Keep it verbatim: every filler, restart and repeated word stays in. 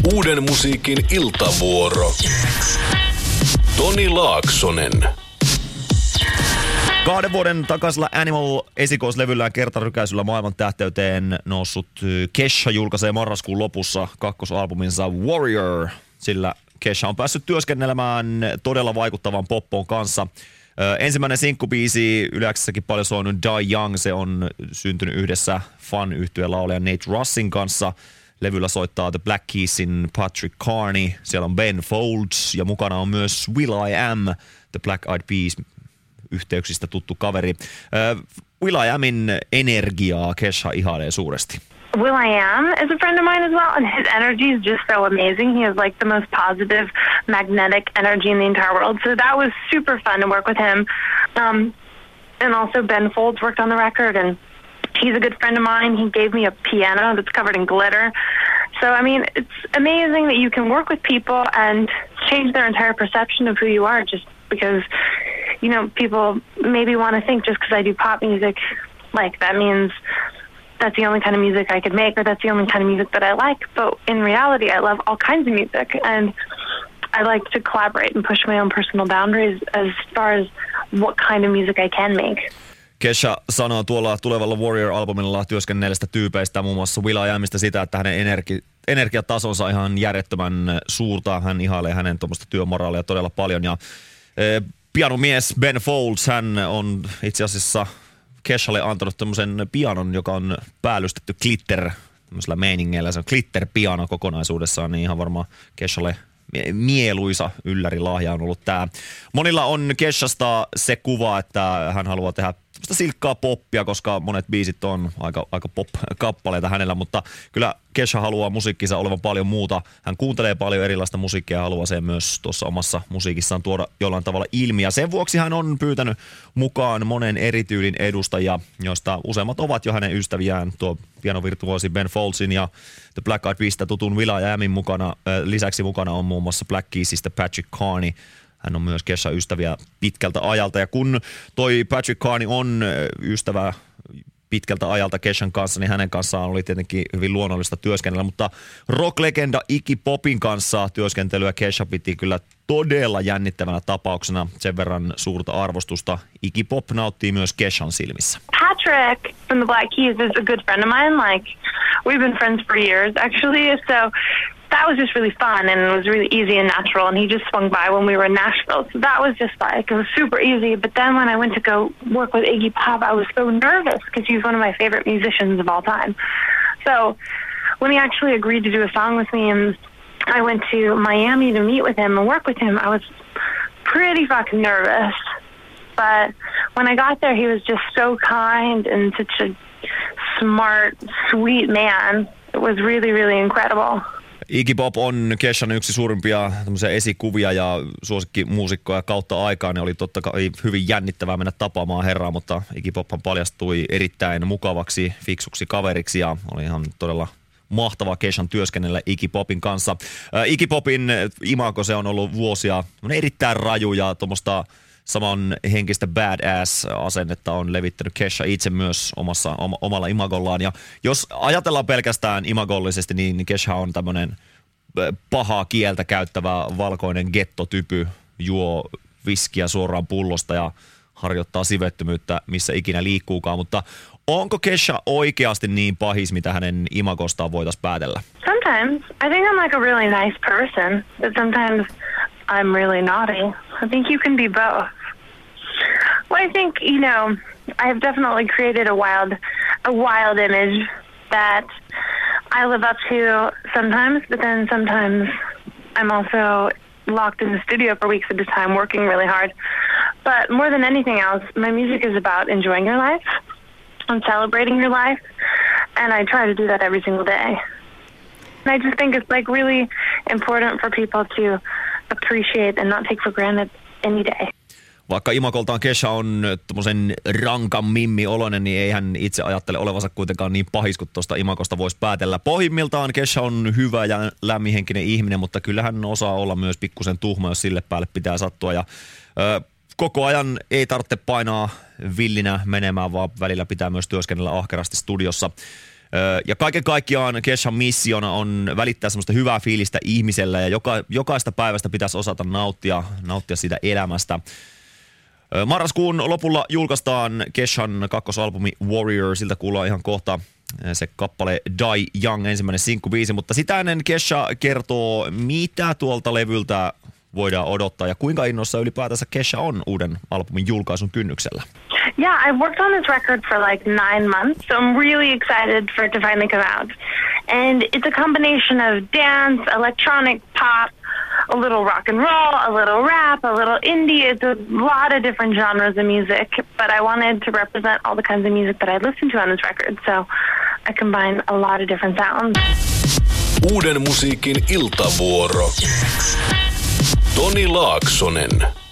Uuden musiikin iltavuoro. Toni Laaksonen. Kahden vuoden takaisella Animal-esikoislevyllään kertarykäisyllä maailman tähteyteen noussut Kesha julkaisee marraskuun lopussa kakkosalbuminsa Warrior, sillä Kesha on päässyt työskennellemään todella vaikuttavan poppon kanssa. Ö, ensimmäinen sinkkubiisi yleensä paljon soinut Die Young, se on syntynyt yhdessä Fun-yhtyeen laulaja Nate Russin kanssa. Levyllä soittaa The Black Keysin Patrick Carney, siellä on Ben Folds ja mukana on myös Will I Am, The Black Eyed Peas yhteyksistä tuttu kaveri. Uh, Will I Amin energiaa Kesha ihailee suuresti. Will I Am is a friend of mine as well, and his energy is just so amazing. He has like the most positive, magnetic energy in the entire world. So that was super fun to work with him. Um, and also Ben Folds worked on the record, and he's a good friend of mine. He gave me a piano that's covered in glitter. So, I mean, it's amazing that you can work with people and change their entire perception of who you are just because, you know, people maybe want to think just because I do pop music, like that means that's the only kind of music I could make or that's the only kind of music that I like. But in reality, I love all kinds of music, and I like to collaborate and push my own personal boundaries as far as what kind of music I can make. Kesha sanoo tuolla tulevalla Warrior-albumilla työskennelleistä tyypeistä, muun muassa Will I Amista sitä, että hänen energi- energiatasonsa on ihan järjettömän suurta. Hän ihailee hänen tuommoista työmoraalia todella paljon. Ja e, pianomies Ben Folds, hän on itse asiassa Keshalle antanut tämmöisen pianon, joka on päällystetty glitter, tämmöisellä meiningeillä. Se on glitter-piano kokonaisuudessaan, niin ihan varmaan Keshalle mieluisa yllärilahja on ollut tää. Monilla on Keshasta se kuva, että hän haluaa tehdä silkkaa poppia, koska monet biisit on aika, aika pop-kappaleita hänellä, mutta kyllä Kesha haluaa musiikkinsa olevan paljon muuta. Hän kuuntelee paljon erilaista musiikkia ja haluaa sen myös tuossa omassa musiikissaan tuoda jollain tavalla ilmi. Ja sen vuoksi hän on pyytänyt mukaan monen eri tyylin edustajia, joista useimmat ovat jo hänen ystäviään. Tuo pianovirtuoosi Ben Foldsin ja The Black Eyed Peasista tutun Will I Amin mukana. Lisäksi mukana on muun muassa Black Keysistä Patrick Carney. Hän on myös Kesha-ystäviä pitkältä ajalta, ja kun toi Patrick Carney on ystävä pitkältä ajalta Keshan kanssa, niin hänen kanssaan oli tietenkin hyvin luonnollista työskennellä, mutta rock-legenda Iggy Popin kanssa työskentelyä Kesha piti kyllä todella jännittävänä tapauksena, sen verran suurta arvostusta Iggy Pop nauttii myös Keshan silmissä. Patrick from the Black Keys is a good friend of mine, like we've been friends for years actually, so that was just really fun and it was really easy and natural, and he just swung by when we were in Nashville, so that was just like, it was super easy. But then when I went to go work with Iggy Pop, I was so nervous because he's one of my favorite musicians of all time. So when he actually agreed to do a song with me and I went to Miami to meet with him and work with him, I was pretty fucking nervous. But when I got there, he was just so kind and such a smart, sweet man. It was really, really incredible. Iggy Pop on Keshan yksi suurimpia esikuvia ja suosikkimuusikkoja kautta aikaan. Ne oli totta kai hyvin jännittävää mennä tapaamaan herraa, mutta Iggy Pophan paljastui erittäin mukavaksi, fiksuksi kaveriksi ja oli ihan todella mahtavaa Keshan työskennellä Iggy Popin kanssa. Ää, Iggy Popin imago, se on ollut vuosia erittäin raju ja tuommoista saman henkistä badass-asennetta on levittänyt Kesha itse myös omassa, om, omalla imagollaan. Ja jos ajatellaan pelkästään imagollisesti, niin Kesha on tämmöinen pahaa kieltä käyttävä valkoinen gettotypy, juo viskiä suoraan pullosta ja harjoittaa sivettömyyttä missä ikinä liikkuukaan. Mutta onko Kesha oikeasti niin pahis, mitä hänen imagostaan voitaisiin päätellä? Sometimes. I think I'm like a really nice person, but sometimes I'm really naughty. I think you can be both. Well, I think, you know, I have definitely created a wild, a wild image that I live up to sometimes, but then sometimes I'm also locked in the studio for weeks at a time working really hard. But more than anything else, my music is about enjoying your life and celebrating your life, and I try to do that every single day. And I just think it's like really important for people to appreciate and not take for granted any day. Vaikka imakoltaan Kesha on tommosen rankan mimmi-oloinen, niin ei hän itse ajattele olevansa kuitenkaan niin pahis kuin tuosta imakosta voisi päätellä. Pohjimmiltaan Kesha on hyvä ja lämminhenkinen ihminen, mutta kyllä hän osaa olla myös pikkusen tuhma, jos sille päälle pitää sattua. Ja, ö, koko ajan ei tarvitse painaa villinä menemään, vaan välillä pitää myös työskennellä ahkerasti studiossa. Ja kaiken kaikkiaan Keshan missiona on välittää semmoista hyvää fiilistä ihmiselle ja joka, jokaista päivästä pitäisi osata nauttia, nauttia siitä elämästä. Marraskuun lopulla julkaistaan Keshan kakkosalbumi Warrior, siltä kuullaan ihan kohta se kappale Die Young, ensimmäinen sinkkubiisi, mutta sitä ennen Kesha kertoo, mitä tuolta levyltä voidaan odottaa ja kuinka innossa ylipäätänsä Kesha on uuden albumin julkaisun kynnyksellä. Yeah, I've worked on this record for like nine months, so I'm really excited for it to finally come out. And it's a combination of dance, electronic pop, a little rock and roll, a little rap, a little indie. It's a lot of different genres of music, but I wanted to represent all the kinds of music that I listened to on this record, so I combine a lot of different sounds. Uuden musiikin iltavuoro. Toni Laaksonen.